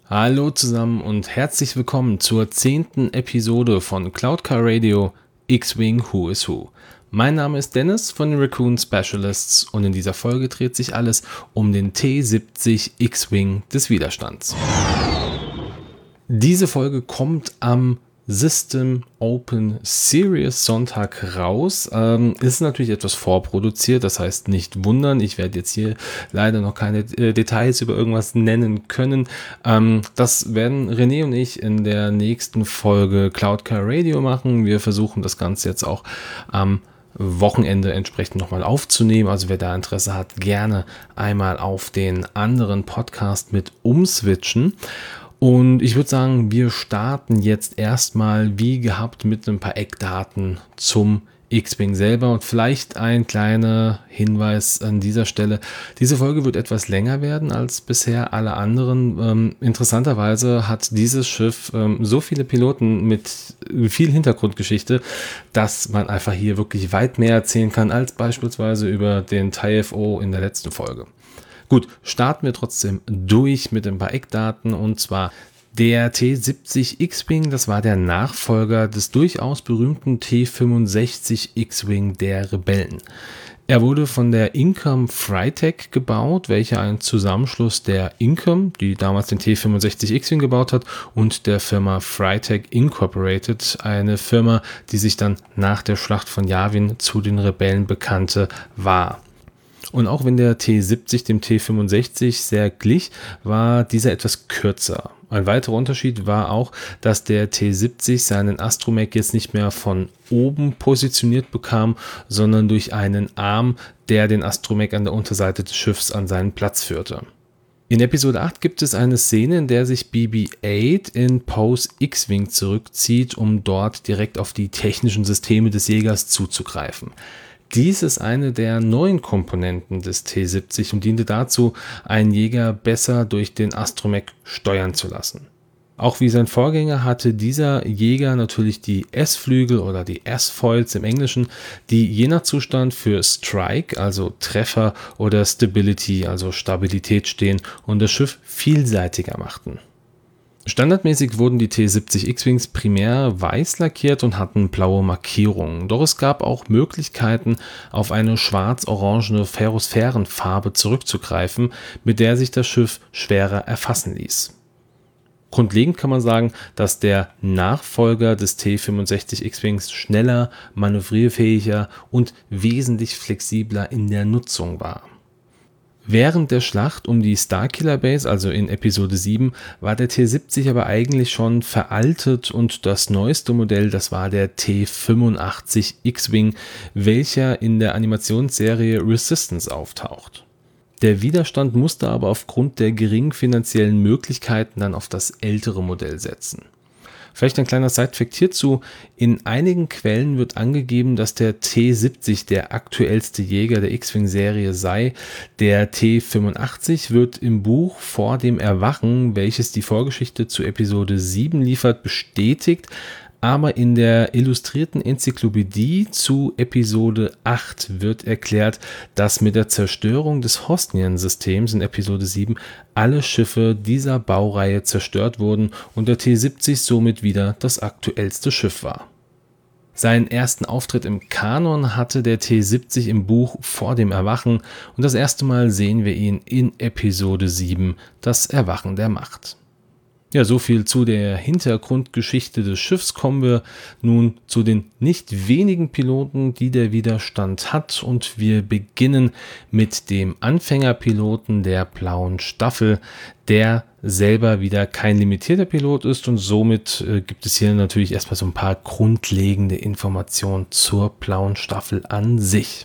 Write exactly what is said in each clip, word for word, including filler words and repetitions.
Hallo zusammen und herzlich willkommen zur zehnten Episode von Cloud Car Radio X-Wing Who is Who. Mein Name ist Dennis von den Raccoon Specialists und in dieser Folge dreht sich alles um den T siebzig X-Wing des Widerstands. Diese Folge kommt am System Open Series Sonntag raus. Ähm, ist natürlich etwas vorproduziert, das heißt nicht wundern. Ich werde jetzt hier leider noch keine äh, Details über irgendwas nennen können. Ähm, das werden René und ich in der nächsten Folge Cloud Car Radio machen. Wir versuchen das Ganze jetzt auch am Wochenende entsprechend nochmal aufzunehmen. Also wer da Interesse hat, gerne einmal auf den anderen Podcast mit umswitchen. Und ich würde sagen, wir starten jetzt erstmal wie gehabt mit ein paar Eckdaten zum X-Wing selber und vielleicht ein kleiner Hinweis an dieser Stelle. Diese Folge wird etwas länger werden als bisher alle anderen. Ähm, interessanterweise hat dieses Schiff ähm, so viele Piloten mit viel Hintergrundgeschichte, dass man einfach hier wirklich weit mehr erzählen kann als beispielsweise über den T I F O in der letzten Folge. Gut, starten wir trotzdem durch mit ein paar Eckdaten und zwar der T siebzig X-Wing, das war der Nachfolger des durchaus berühmten T fünfundsechzig X-Wing der Rebellen. Er wurde von der Incom Frytech gebaut, welche ein Zusammenschluss der Incom, die damals den T fünfundsechzig X-Wing gebaut hat, und der Firma Frytech Incorporated, eine Firma, die sich dann nach der Schlacht von Yavin zu den Rebellen bekannte, war. Und auch wenn der T siebzig dem T fünfundsechzig sehr glich, war dieser etwas kürzer. Ein weiterer Unterschied war auch, dass der T siebzig seinen Astromech jetzt nicht mehr von oben positioniert bekam, sondern durch einen Arm, der den Astromech an der Unterseite des Schiffs an seinen Platz führte. In Episode acht gibt es eine Szene, in der sich B B acht in Poes X-Wing zurückzieht, um dort direkt auf die technischen Systeme des Jägers zuzugreifen. Dies ist eine der neuen Komponenten des T siebzig und diente dazu, einen Jäger besser durch den Astromech steuern zu lassen. Auch wie sein Vorgänger hatte dieser Jäger natürlich die S-Flügel oder die S-Foils im Englischen, die je nach Zustand für Strike, also Treffer, oder Stability, also Stabilität stehen und das Schiff vielseitiger machten. Standardmäßig wurden die T siebzig X-Wings primär weiß lackiert und hatten blaue Markierungen. Doch es gab auch Möglichkeiten, auf eine schwarz-orangene Ferrosphärenfarbe zurückzugreifen, mit der sich das Schiff schwerer erfassen ließ. Grundlegend kann man sagen, dass der Nachfolger des T fünfundsechzig X-Wings schneller, manövrierfähiger und wesentlich flexibler in der Nutzung war. Während der Schlacht um die Starkiller Base, also in Episode sieben, war der T siebzig aber eigentlich schon veraltet und das neueste Modell, das war der T fünfundachtzig X-Wing, welcher in der Animationsserie Resistance auftaucht. Der Widerstand musste aber aufgrund der geringen finanziellen Möglichkeiten dann auf das ältere Modell setzen. Vielleicht ein kleiner Sidefact hierzu: In einigen Quellen wird angegeben, dass der T siebzig der aktuellste Jäger der X-Wing-Serie sei. Der T fünfundachtzig wird im Buch Vor dem Erwachen, welches die Vorgeschichte zu Episode sieben liefert, bestätigt, aber in der illustrierten Enzyklopädie zu Episode acht wird erklärt, dass mit der Zerstörung des Hosnian-Systems in Episode sieben alle Schiffe dieser Baureihe zerstört wurden und der T siebzig somit wieder das aktuellste Schiff war. Seinen ersten Auftritt im Kanon hatte der T siebzig im Buch Vor dem Erwachen und das erste Mal sehen wir ihn in Episode sieben, das Erwachen der Macht. Ja, so viel zu der Hintergrundgeschichte des Schiffs. Kommen wir nun zu den nicht wenigen Piloten, die der Widerstand hat, und wir beginnen mit dem Anfängerpiloten der Blauen Staffel, der selber wieder kein limitierter Pilot ist und somit äh, gibt es hier natürlich erstmal so ein paar grundlegende Informationen zur Blauen Staffel an sich.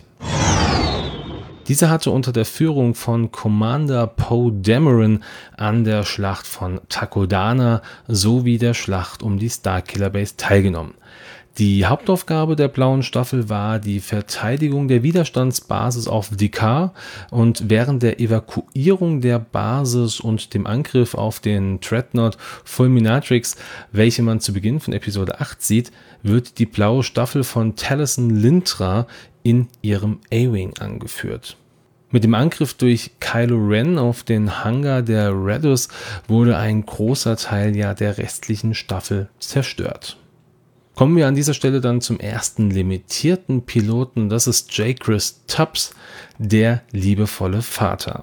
Dieser hatte unter der Führung von Commander Poe Dameron an der Schlacht von Takodana sowie der Schlacht um die Starkiller Base teilgenommen. Die Hauptaufgabe der Blauen Staffel war die Verteidigung der Widerstandsbasis auf D'Qar und während der Evakuierung der Basis und dem Angriff auf den Dreadnought Fulminatrix, welche man zu Beginn von Episode acht sieht, wird die Blaue Staffel von Taliesin Lintra in ihrem A-Wing angeführt. Mit dem Angriff durch Kylo Ren auf den Hangar der Raddus wurde ein großer Teil ja der restlichen Staffel zerstört. Kommen wir an dieser Stelle dann zum ersten limitierten Piloten, das ist J. Chris Tubbs, der liebevolle Vater.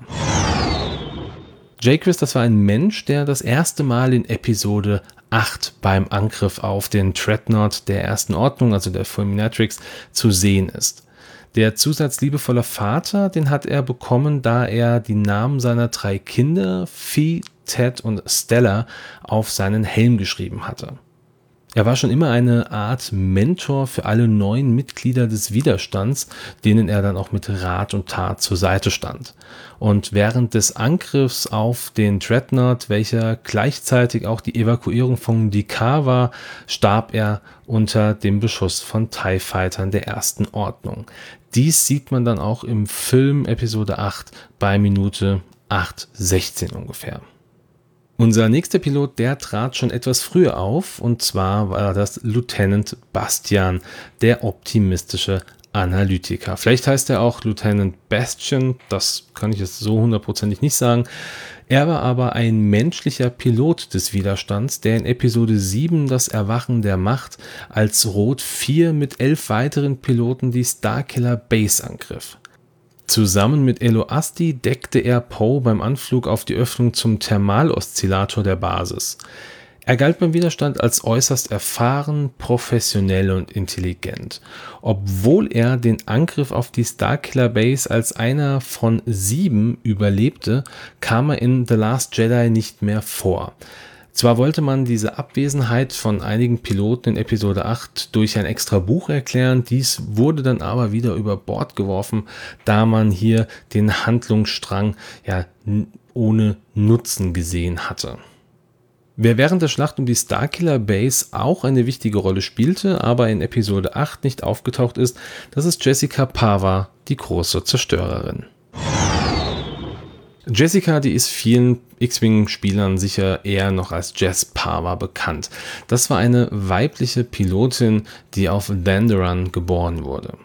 J. Chris, das war ein Mensch, der das erste Mal in Episode acht beim Angriff auf den Dreadnought der Ersten Ordnung, also der Fulminatrix, zu sehen ist. Der Zusatz liebevoller Vater, den hat er bekommen, da er die Namen seiner drei Kinder, Fee, Ted und Stella, auf seinen Helm geschrieben hatte. Er war schon immer eine Art Mentor für alle neuen Mitglieder des Widerstands, denen er dann auch mit Rat und Tat zur Seite stand. Und während des Angriffs auf den Dreadnought, welcher gleichzeitig auch die Evakuierung von D'Qar war, starb er unter dem Beschuss von TIE Fightern der Ersten Ordnung. Dies sieht man dann auch im Film Episode acht bei Minute acht sechzehn ungefähr. Unser nächster Pilot, der trat schon etwas früher auf, und zwar war das Lieutenant Bastian, der optimistische Analytiker. Vielleicht heißt er auch Lieutenant Bastian, das kann ich jetzt so hundertprozentig nicht sagen. Er war aber ein menschlicher Pilot des Widerstands, der in Episode sieben das Erwachen der Macht als Rot vier mit elf weiteren Piloten die Starkiller Base angriff. Zusammen mit Elo Asti deckte er Poe beim Anflug auf die Öffnung zum Thermaloszillator der Basis. Er galt beim Widerstand als äußerst erfahren, professionell und intelligent. Obwohl er den Angriff auf die Starkiller Base als einer von sieben überlebte, kam er in The Last Jedi nicht mehr vor. Zwar wollte man diese Abwesenheit von einigen Piloten in Episode acht durch ein extra Buch erklären, dies wurde dann aber wieder über Bord geworfen, da man hier den Handlungsstrang ja ohne Nutzen gesehen hatte. Wer während der Schlacht um die Starkiller Base auch eine wichtige Rolle spielte, aber in Episode acht nicht aufgetaucht ist, das ist Jessica Pava, die große Zerstörerin. Jessica, die ist vielen X-Wing-Spielern sicher eher noch als Jess Pava bekannt. Das war eine weibliche Pilotin, die auf Dandaran geboren wurde.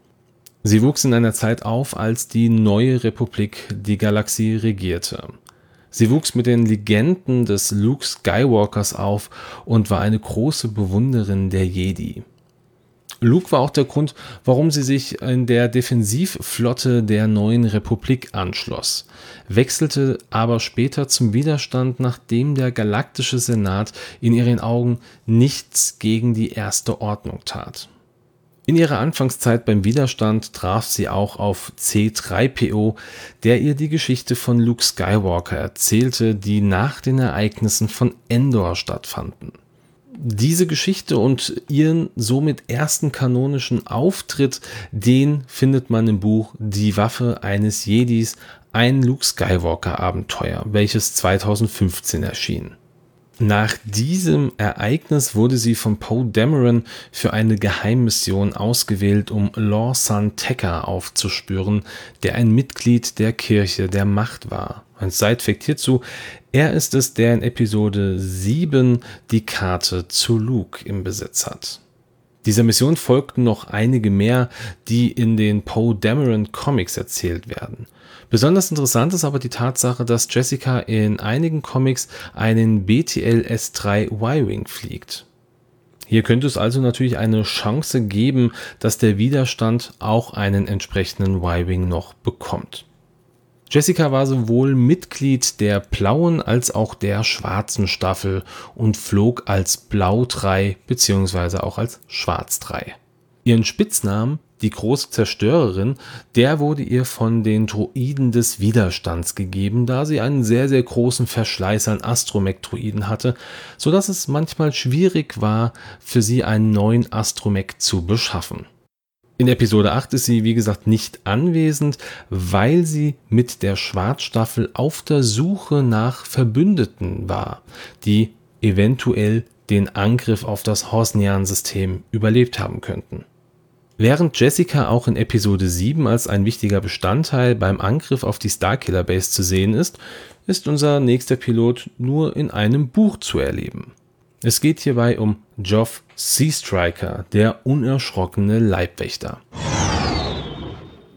Sie wuchs in einer Zeit auf, als die neue Republik die Galaxie regierte. Sie wuchs mit den Legenden des Luke Skywalkers auf und war eine große Bewunderin der Jedi. Luke war auch der Grund, warum sie sich in der Defensivflotte der neuen Republik anschloss, wechselte aber später zum Widerstand, nachdem der galaktische Senat in ihren Augen nichts gegen die Erste Ordnung tat. In ihrer Anfangszeit beim Widerstand traf sie auch auf C drei P O, der ihr die Geschichte von Luke Skywalker erzählte, die nach den Ereignissen von Endor stattfanden. Diese Geschichte und ihren somit ersten kanonischen Auftritt, den findet man im Buch Die Waffe eines Jedis, ein Luke Skywalker Abenteuer, welches zweitausendfünfzehn erschien. Nach diesem Ereignis wurde sie von Poe Dameron für eine Geheimmission ausgewählt, um Lawson Tekka aufzuspüren, der ein Mitglied der Kirche der Macht war. Ein Side-Fact hierzu: Er ist es, der in Episode sieben die Karte zu Luke im Besitz hat. Dieser Mission folgten noch einige mehr, die in den Poe Dameron Comics erzählt werden. Besonders interessant ist aber die Tatsache, dass Jessica in einigen Comics einen B T L S drei Y-Wing fliegt. Hier könnte es also natürlich eine Chance geben, dass der Widerstand auch einen entsprechenden Y-Wing noch bekommt. Jessica war sowohl Mitglied der blauen als auch der schwarzen Staffel und flog als Blau drei bzw. auch als Schwarz drei. Ihren Spitznamen, die große Zerstörerin, der wurde ihr von den Droiden des Widerstands gegeben, da sie einen sehr, sehr großen Verschleiß an Astromech-Droiden hatte, sodass es manchmal schwierig war, für sie einen neuen Astromech zu beschaffen. In Episode acht ist sie, wie gesagt, nicht anwesend, weil sie mit der Schwarzstaffel auf der Suche nach Verbündeten war, die eventuell den Angriff auf das Hosnian-System überlebt haben könnten. Während Jessica auch in Episode sieben als ein wichtiger Bestandteil beim Angriff auf die Starkiller Base zu sehen ist, ist unser nächster Pilot nur in einem Buch zu erleben. Es geht hierbei um Joff Seastriker, der unerschrockene Leibwächter.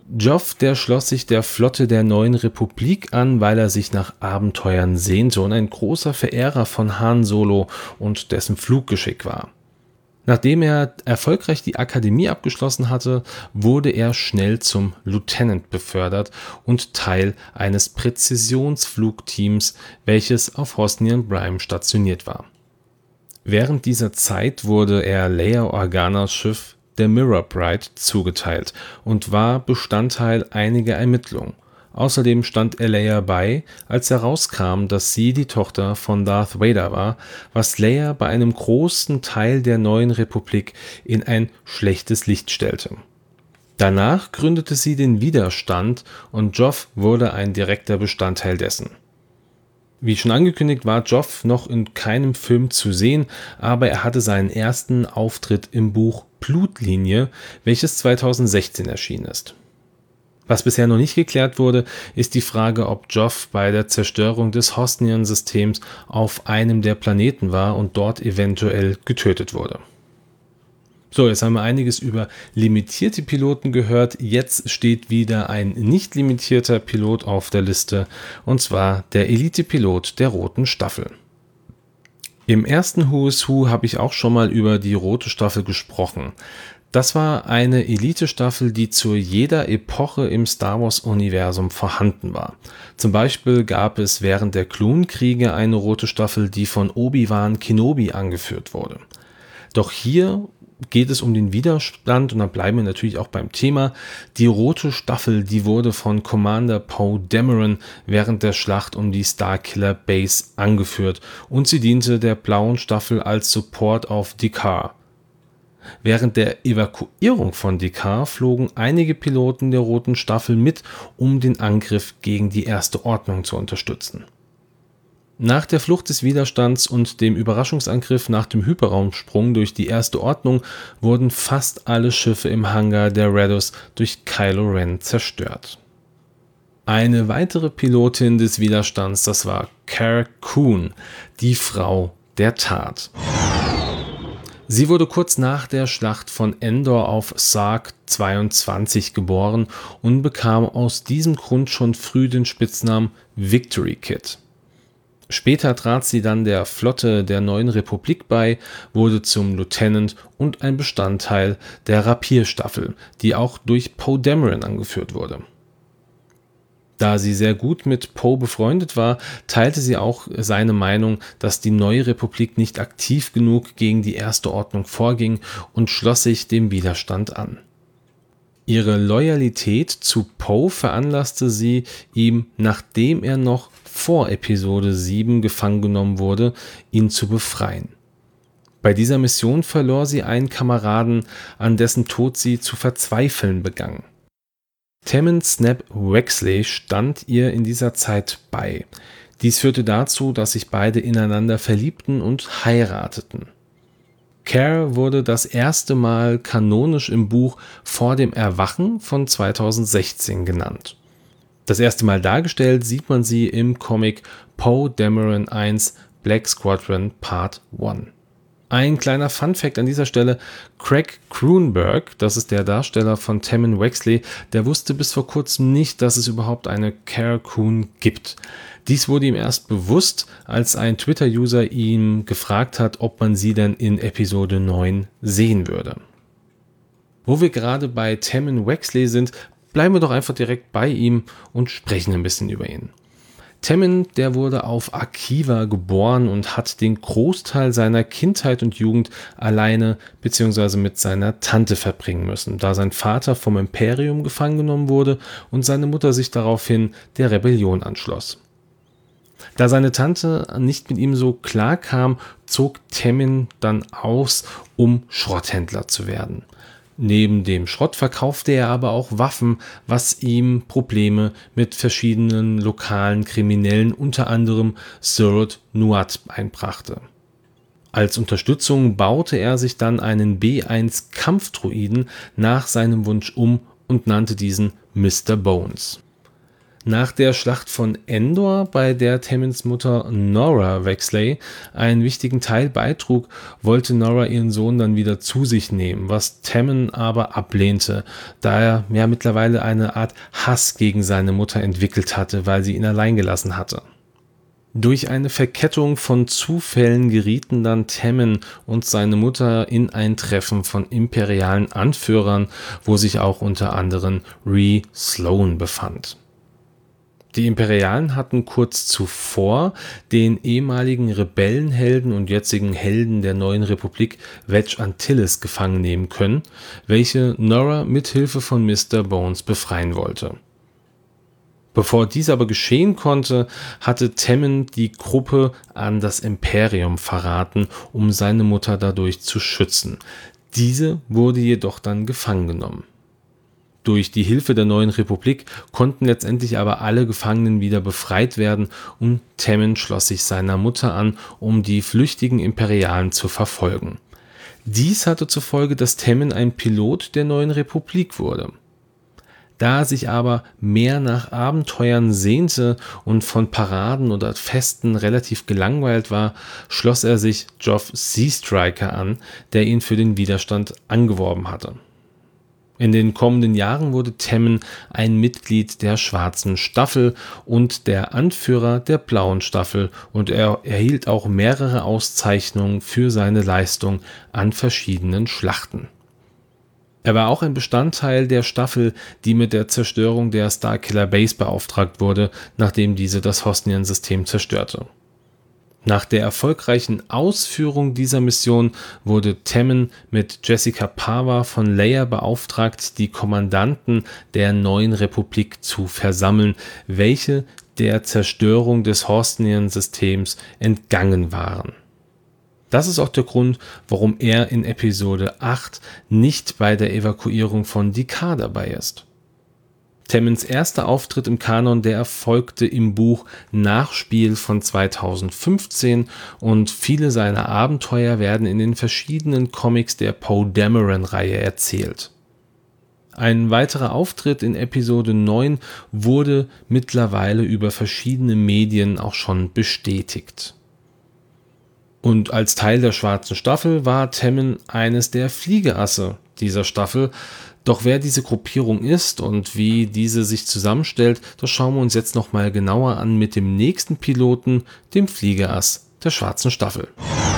Joff, der schloss sich der Flotte der Neuen Republik an, weil er sich nach Abenteuern sehnte und ein großer Verehrer von Han Solo und dessen Fluggeschick war. Nachdem er erfolgreich die Akademie abgeschlossen hatte, wurde er schnell zum Lieutenant befördert und Teil eines Präzisionsflugteams, welches auf Hosnian Prime stationiert war. Während dieser Zeit wurde er Leia Organas Schiff, der Mirror Bride, zugeteilt und war Bestandteil einiger Ermittlungen. Außerdem stand er Leia bei, als herauskam, dass sie die Tochter von Darth Vader war, was Leia bei einem großen Teil der Neuen Republik in ein schlechtes Licht stellte. Danach gründete sie den Widerstand und Joff wurde ein direkter Bestandteil dessen. Wie schon angekündigt, war Joff noch in keinem Film zu sehen, aber er hatte seinen ersten Auftritt im Buch Blutlinie, welches zweitausendsechzehn erschienen ist. Was bisher noch nicht geklärt wurde, ist die Frage, ob Joff bei der Zerstörung des Hosnian-Systems auf einem der Planeten war und dort eventuell getötet wurde. So, jetzt haben wir einiges über limitierte Piloten gehört. Jetzt steht wieder ein nicht limitierter Pilot auf der Liste, und zwar der Elite-Pilot der Roten Staffel. Im ersten Who is Who habe ich auch schon mal über die Rote Staffel gesprochen. Das war eine Elite-Staffel, die zu jeder Epoche im Star Wars-Universum vorhanden war. Zum Beispiel gab es während der Klonkriege eine Rote Staffel, die von Obi-Wan Kenobi angeführt wurde. Doch hier geht es um den Widerstand und dann bleiben wir natürlich auch beim Thema. Die Rote Staffel, die wurde von Commander Poe Dameron während der Schlacht um die Starkiller Base angeführt und sie diente der Blauen Staffel als Support auf D'Qar. Während der Evakuierung von D'Qar flogen einige Piloten der Roten Staffel mit, um den Angriff gegen die Erste Ordnung zu unterstützen. Nach der Flucht des Widerstands und dem Überraschungsangriff nach dem Hyperraumsprung durch die Erste Ordnung wurden fast alle Schiffe im Hangar der Rados durch Kylo Ren zerstört. Eine weitere Pilotin des Widerstands, das war Cara Kun, die Frau der Tat. Sie wurde kurz nach der Schlacht von Endor auf Sark zweiundzwanzig geboren und bekam aus diesem Grund schon früh den Spitznamen Victory Kid. Später trat sie dann der Flotte der Neuen Republik bei, wurde zum Lieutenant und ein Bestandteil der Rapier-Staffel, die auch durch Poe Dameron angeführt wurde. Da sie sehr gut mit Poe befreundet war, teilte sie auch seine Meinung, dass die Neue Republik nicht aktiv genug gegen die Erste Ordnung vorging und schloss sich dem Widerstand an. Ihre Loyalität zu Poe veranlasste sie, ihm, nachdem er noch vor Episode sieben gefangen genommen wurde, ihn zu befreien. Bei dieser Mission verlor sie einen Kameraden, an dessen Tod sie zu verzweifeln begann. Temmin Snap Wexley stand ihr in dieser Zeit bei. Dies führte dazu, dass sich beide ineinander verliebten und heirateten. Cara wurde das erste Mal kanonisch im Buch Vor dem Erwachen von zweitausendsechzehn genannt. Das erste Mal dargestellt sieht man sie im Comic Poe Dameron eins Black Squadron Part eins. Ein kleiner Funfact an dieser Stelle: Craig Cronenberg, das ist der Darsteller von Temmin Wexley, der wusste bis vor kurzem nicht, dass es überhaupt eine Cara Kun gibt. Dies wurde ihm erst bewusst, als ein Twitter-User ihn gefragt hat, ob man sie denn in Episode neun sehen würde. Wo wir gerade bei Temmin Wexley sind, bleiben wir doch einfach direkt bei ihm und sprechen ein bisschen über ihn. Temmin, der wurde auf Akiva geboren und hat den Großteil seiner Kindheit und Jugend alleine bzw. mit seiner Tante verbringen müssen, da sein Vater vom Imperium gefangen genommen wurde und seine Mutter sich daraufhin der Rebellion anschloss. Da seine Tante nicht mit ihm so klar kam, zog Temmin dann aus, um Schrotthändler zu werden. Neben dem Schrott verkaufte er aber auch Waffen, was ihm Probleme mit verschiedenen lokalen Kriminellen, unter anderem Surut Nuat, einbrachte. Als Unterstützung baute er sich dann einen B eins Kampfdruiden nach seinem Wunsch um und nannte diesen Mister Bones. Nach der Schlacht von Endor, bei der Tammins Mutter Nora Wexley einen wichtigen Teil beitrug, wollte Nora ihren Sohn dann wieder zu sich nehmen, was Tammin aber ablehnte, da er ja mittlerweile eine Art Hass gegen seine Mutter entwickelt hatte, weil sie ihn allein gelassen hatte. Durch eine Verkettung von Zufällen gerieten dann Tammin und seine Mutter in ein Treffen von imperialen Anführern, wo sich auch unter anderem Ree Sloane befand. Die Imperialen hatten kurz zuvor den ehemaligen Rebellenhelden und jetzigen Helden der neuen Republik Wedge Antilles gefangen nehmen können, welche Nora mithilfe von Mister Bones befreien wollte. Bevor dies aber geschehen konnte, hatte Tammin die Gruppe an das Imperium verraten, um seine Mutter dadurch zu schützen. Diese wurde jedoch dann gefangen genommen. Durch die Hilfe der neuen Republik konnten letztendlich aber alle Gefangenen wieder befreit werden und Tammin schloss sich seiner Mutter an, um die flüchtigen Imperialen zu verfolgen. Dies hatte zur Folge, dass Tammin ein Pilot der neuen Republik wurde. Da er sich aber mehr nach Abenteuern sehnte und von Paraden oder Festen relativ gelangweilt war, schloss er sich Joff Seastriker an, der ihn für den Widerstand angeworben hatte. In den kommenden Jahren wurde Tammin ein Mitglied der Schwarzen Staffel und der Anführer der Blauen Staffel und er erhielt auch mehrere Auszeichnungen für seine Leistung an verschiedenen Schlachten. Er war auch ein Bestandteil der Staffel, die mit der Zerstörung der Starkiller Base beauftragt wurde, nachdem diese das Hosnian-System zerstörte. Nach der erfolgreichen Ausführung dieser Mission wurde Tammin mit Jessica Pava von Leia beauftragt, die Kommandanten der neuen Republik zu versammeln, welche der Zerstörung des Hosnian-Systems entgangen waren. Das ist auch der Grund, warum er in Episode acht nicht bei der Evakuierung von D'Qar dabei ist. Tammins erster Auftritt im Kanon, der erfolgte im Buch Nachspiel von zweitausendfünfzehn und viele seiner Abenteuer werden in den verschiedenen Comics der Poe Dameron-Reihe erzählt. Ein weiterer Auftritt in Episode neun wurde mittlerweile über verschiedene Medien auch schon bestätigt. Und als Teil der Schwarzen Staffel war Tammin eines der Fliegerasse dieser Staffel. Doch wer diese Gruppierung ist und wie diese sich zusammenstellt, das schauen wir uns jetzt nochmal genauer an mit dem nächsten Piloten, dem Fliegerass der Schwarzen Staffel.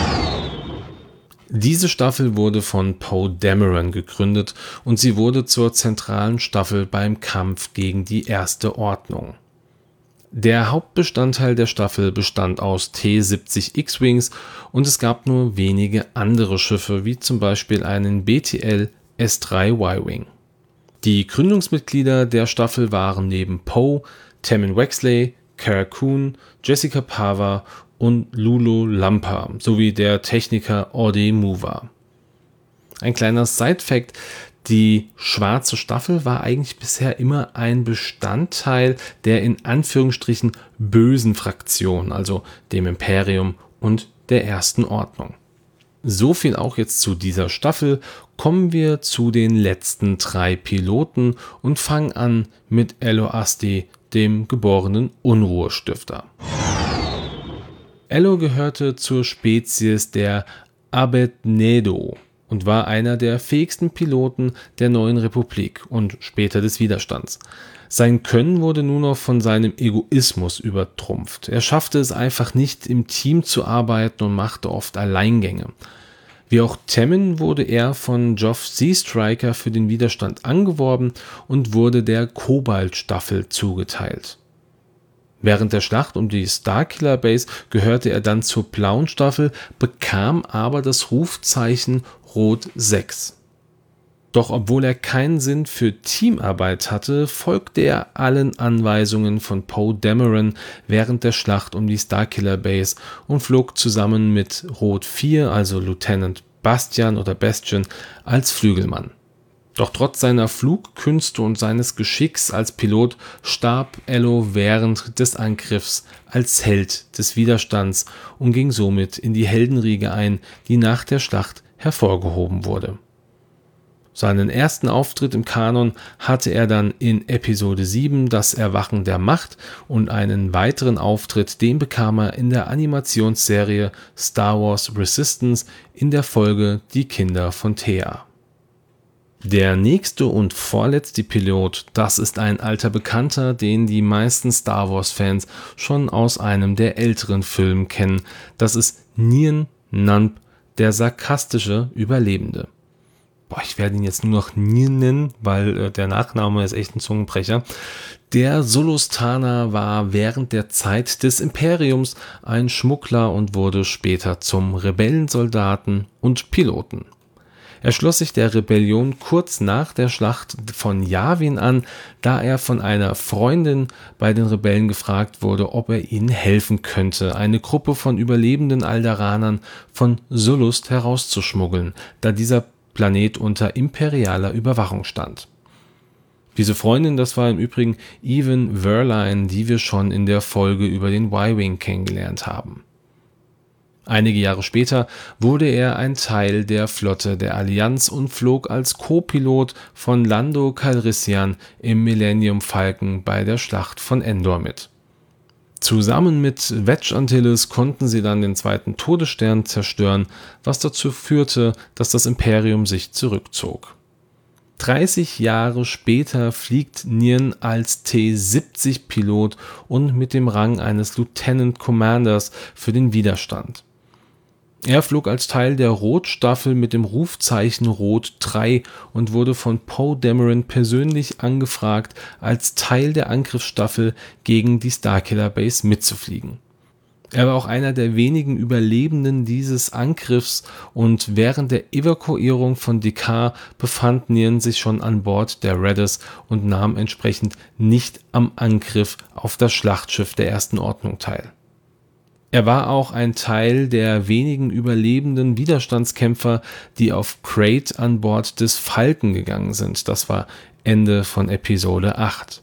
Diese Staffel wurde von Poe Dameron gegründet und sie wurde zur zentralen Staffel beim Kampf gegen die Erste Ordnung. Der Hauptbestandteil der Staffel bestand aus T siebzig X-Wings und es gab nur wenige andere Schiffe, wie zum Beispiel einen B T L S drei Y-Wing. Die Gründungsmitglieder der Staffel waren neben Poe, Tammin Wexley, Cara Kun, Jessica Pava und Lulo Lampa sowie der Techniker Orde Mover. Ein kleiner Side-Fact: Die Schwarze Staffel war eigentlich bisher immer ein Bestandteil der in Anführungsstrichen bösen Fraktion, also dem Imperium und der Ersten Ordnung. So viel auch jetzt zu dieser Staffel. Kommen wir zu den letzten drei Piloten und fangen an mit Ello Asti, dem geborenen Unruhestifter. Ello gehörte zur Spezies der Abednedo und war einer der fähigsten Piloten der neuen Republik und später des Widerstands. Sein Können wurde nur noch von seinem Egoismus übertrumpft. Er schaffte es einfach nicht, im Team zu arbeiten und machte oft Alleingänge. Wie auch Tammin wurde er von Joff Seastriker für den Widerstand angeworben und wurde der Kobalt-Staffel zugeteilt. Während der Schlacht um die Starkiller Base gehörte er dann zur Blauen Staffel, bekam aber das Rufzeichen Rot sechs. Doch obwohl er keinen Sinn für Teamarbeit hatte, folgte er allen Anweisungen von Poe Dameron während der Schlacht um die Starkiller Base und flog zusammen mit Rot vier, also Lieutenant Bastian oder Bastian, als Flügelmann. Doch trotz seiner Flugkünste und seines Geschicks als Pilot starb Ello während des Angriffs als Held des Widerstands und ging somit in die Heldenriege ein, die nach der Schlacht hervorgehoben wurde. Seinen ersten Auftritt im Kanon hatte er dann in Episode sieben, Das Erwachen der Macht, und einen weiteren Auftritt, den bekam er in der Animationsserie Star Wars Resistance in der Folge Die Kinder von Thea. Der nächste und vorletzte Pilot, das ist ein alter Bekannter, den die meisten Star Wars-Fans schon aus einem der älteren Filme kennen. Das ist Nien Nunb, der sarkastische Überlebende. Boah, ich werde ihn jetzt nur noch Nien nennen, weil äh, der Nachname ist echt ein Zungenbrecher. Der Solustaner war während der Zeit des Imperiums ein Schmuggler und wurde später zum Rebellensoldaten und Piloten. Er schloss sich der Rebellion kurz nach der Schlacht von Yavin an, da er von einer Freundin bei den Rebellen gefragt wurde, ob er ihnen helfen könnte, eine Gruppe von überlebenden Alderanern von Sullust herauszuschmuggeln, da dieser Planet unter imperialer Überwachung stand. Diese Freundin, das war im Übrigen Even Verline, die wir schon in der Folge über den Y-Wing kennengelernt haben. Einige Jahre später wurde er ein Teil der Flotte der Allianz und flog als Co-Pilot von Lando Calrissian im Millennium Falcon bei der Schlacht von Endor mit. Zusammen mit Wedge Antilles konnten sie dann den zweiten Todesstern zerstören, was dazu führte, dass das Imperium sich zurückzog. dreißig Jahre später fliegt Nien als T siebzig Pilot und mit dem Rang eines Lieutenant Commanders für den Widerstand. Er flog als Teil der Rot-Staffel mit dem Rufzeichen Rot drei und wurde von Poe Dameron persönlich angefragt, als Teil der Angriffsstaffel gegen die Starkiller Base mitzufliegen. Er war auch einer der wenigen Überlebenden dieses Angriffs und während der Evakuierung von D'Qar befand Nien sich schon an Bord der Raiders und nahm entsprechend nicht am Angriff auf das Schlachtschiff der Ersten Ordnung teil. Er war auch ein Teil der wenigen überlebenden Widerstandskämpfer, die auf Crait an Bord des Falken gegangen sind. Das war Ende von Episode acht.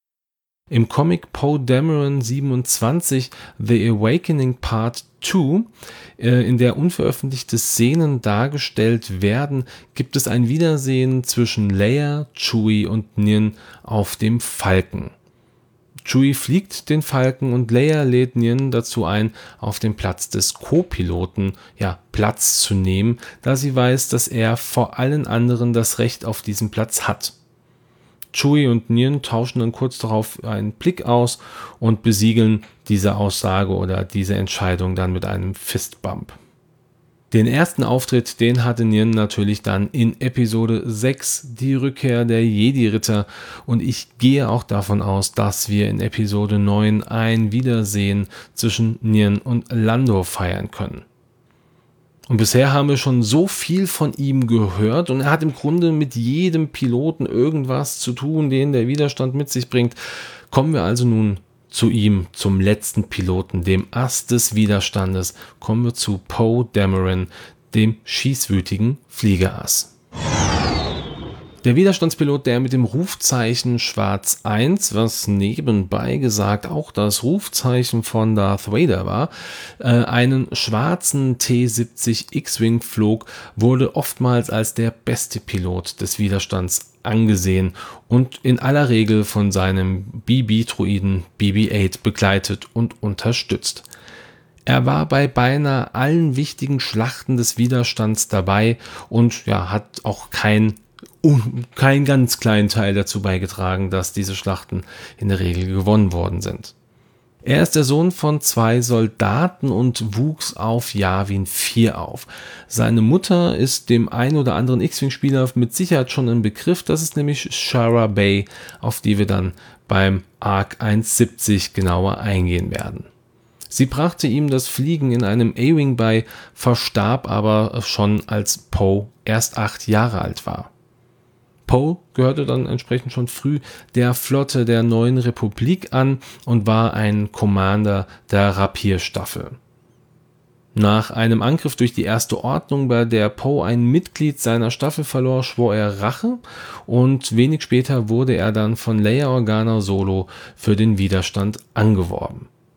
Im Comic Poe Dameron siebenundzwanzig The Awakening Part zwei, äh, in der unveröffentlichte Szenen dargestellt werden, gibt es ein Wiedersehen zwischen Leia, Chewie und Nien auf dem Falken. Chewie fliegt den Falken und Leia lädt Nien dazu ein, auf dem Platz des Co-Piloten ja, Platz zu nehmen, da sie weiß, dass er vor allen anderen das Recht auf diesen Platz hat. Chewie und Nien tauschen dann kurz darauf einen Blick aus und besiegeln diese Aussage oder diese Entscheidung dann mit einem Fistbump. Den ersten Auftritt, den hatte Nien natürlich dann in Episode sechs, die Rückkehr der Jedi-Ritter, und ich gehe auch davon aus, dass wir in Episode neun ein Wiedersehen zwischen Nien und Lando feiern können. Und bisher haben wir schon so viel von ihm gehört und er hat im Grunde mit jedem Piloten irgendwas zu tun, den der Widerstand mit sich bringt. Kommen wir also nun zu ihm, zum letzten Piloten, dem Ass des Widerstandes, kommen wir zu Poe Dameron, dem schießwütigen Fliegerass. Der Widerstandspilot, der mit dem Rufzeichen Schwarz eins, was nebenbei gesagt auch das Rufzeichen von Darth Vader war, äh, einen schwarzen T siebzig X-Wing flog, wurde oftmals als der beste Pilot des Widerstands angesehen und in aller Regel von seinem B B-Droiden B B acht begleitet und unterstützt. Er war bei beinahe allen wichtigen Schlachten des Widerstands dabei und ja, hat auch kein keinen ganz kleinen Teil dazu beigetragen, dass diese Schlachten in der Regel gewonnen worden sind. Er ist der Sohn von zwei Soldaten und wuchs auf Yavin vier auf. Seine Mutter ist dem ein oder anderen X-Wing-Spieler mit Sicherheit schon ein Begriff, das ist nämlich Shara Bey, auf die wir dann beim Arc hundertsiebzig genauer eingehen werden. Sie brachte ihm das Fliegen in einem A-Wing bei, verstarb aber schon als Poe erst acht Jahre alt war. Poe gehörte dann entsprechend schon früh der Flotte der Neuen Republik an und war ein Commander der Rapier-Staffel. Nach einem Angriff durch die Erste Ordnung, bei der Poe ein Mitglied seiner Staffel verlor, schwor er Rache und wenig später wurde er dann von Leia Organa Solo für den Widerstand angeworben.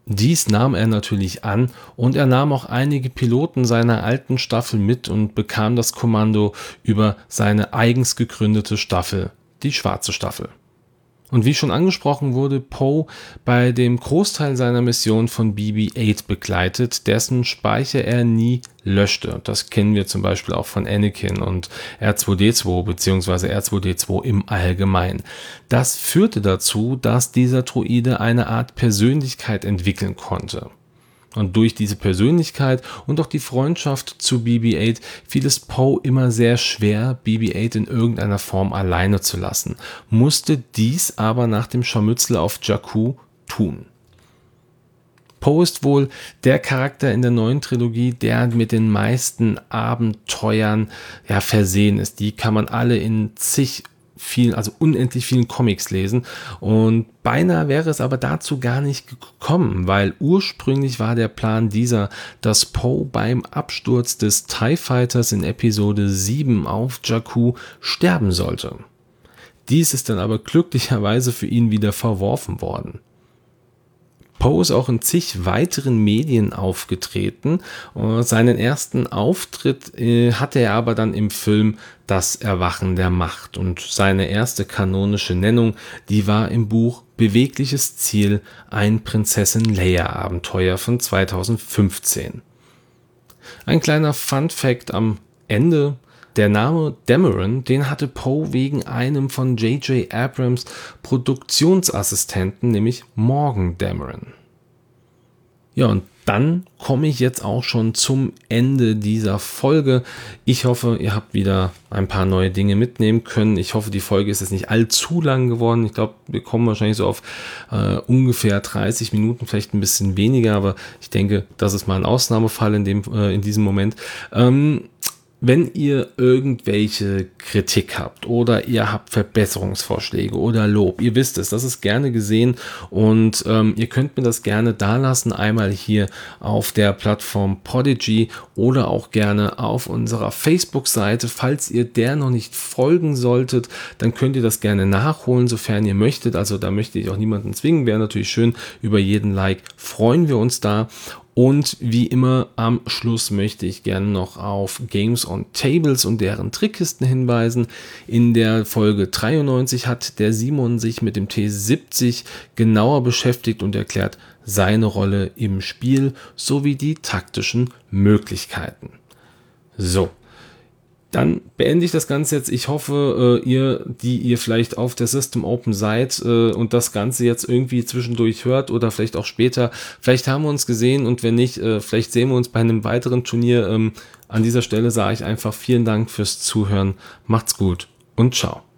Dies nahm er natürlich an und er nahm auch einige Piloten seiner alten Staffel mit und bekam das Kommando über seine eigens gegründete Staffel, die Schwarze Staffel. Und wie schon angesprochen, wurde Poe bei dem Großteil seiner Mission von B B acht begleitet, dessen Speicher er nie löschte. Das kennen wir zum Beispiel auch von Anakin und R zwei D zwei bzw. R zwei D zwei im Allgemeinen. Das führte dazu, dass dieser Droide eine Art Persönlichkeit entwickeln konnte. Und durch diese Persönlichkeit und auch die Freundschaft zu B B acht fiel es Poe immer sehr schwer, B B acht in irgendeiner Form alleine zu lassen, musste dies aber nach dem Scharmützel auf Jakku tun. Poe ist wohl der Charakter in der neuen Trilogie, der mit den meisten Abenteuern ja, versehen ist. Die kann man alle in zig vielen, also unendlich vielen Comics lesen und beinahe wäre es aber dazu gar nicht gekommen, weil ursprünglich war der Plan dieser, dass Poe beim Absturz des TIE Fighters in Episode sieben auf Jakku sterben sollte. Dies ist dann aber glücklicherweise für ihn wieder verworfen worden. Poe ist auch in zig weiteren Medien aufgetreten. Seinen ersten Auftritt äh, hatte er aber dann im Film Das Erwachen der Macht. Und seine erste kanonische Nennung, die war im Buch Bewegliches Ziel, ein Prinzessin Leia-Abenteuer von zweitausendfünfzehn. Ein kleiner Fun-Fact am Ende: Der Name Dameron, den hatte Poe wegen einem von J J Abrams Produktionsassistenten, nämlich Morgan Dameron. Ja, und dann komme ich jetzt auch schon zum Ende dieser Folge. Ich hoffe, ihr habt wieder ein paar neue Dinge mitnehmen können. Ich hoffe, die Folge ist jetzt nicht allzu lang geworden. Ich glaube, wir kommen wahrscheinlich so auf äh, ungefähr dreißig Minuten, vielleicht ein bisschen weniger, aber ich denke, das ist mal ein Ausnahmefall in, dem, äh, in diesem Moment. Ähm, Wenn ihr irgendwelche Kritik habt oder ihr habt Verbesserungsvorschläge oder Lob, ihr wisst es, das ist gerne gesehen und ähm, ihr könnt mir das gerne dalassen, einmal hier auf der Plattform Podigy oder auch gerne auf unserer Facebook-Seite. Falls ihr der noch nicht folgen solltet, dann könnt ihr das gerne nachholen, sofern ihr möchtet. Also da möchte ich auch niemanden zwingen, wäre natürlich schön, über jeden Like freuen wir uns da. Und wie immer am Schluss möchte ich gerne noch auf Games on Tables und deren Trickkisten hinweisen. In der Folge dreiundneunzig hat der Simon sich mit dem T siebzig genauer beschäftigt und erklärt seine Rolle im Spiel sowie die taktischen Möglichkeiten. So. Dann beende ich das Ganze jetzt. Ich hoffe, äh, ihr, die ihr vielleicht auf der System Open seid äh, und das Ganze jetzt irgendwie zwischendurch hört oder vielleicht auch später, vielleicht haben wir uns gesehen und wenn nicht, äh, vielleicht sehen wir uns bei einem weiteren Turnier. Ähm, an dieser Stelle sage ich einfach vielen Dank fürs Zuhören. Macht's gut und ciao.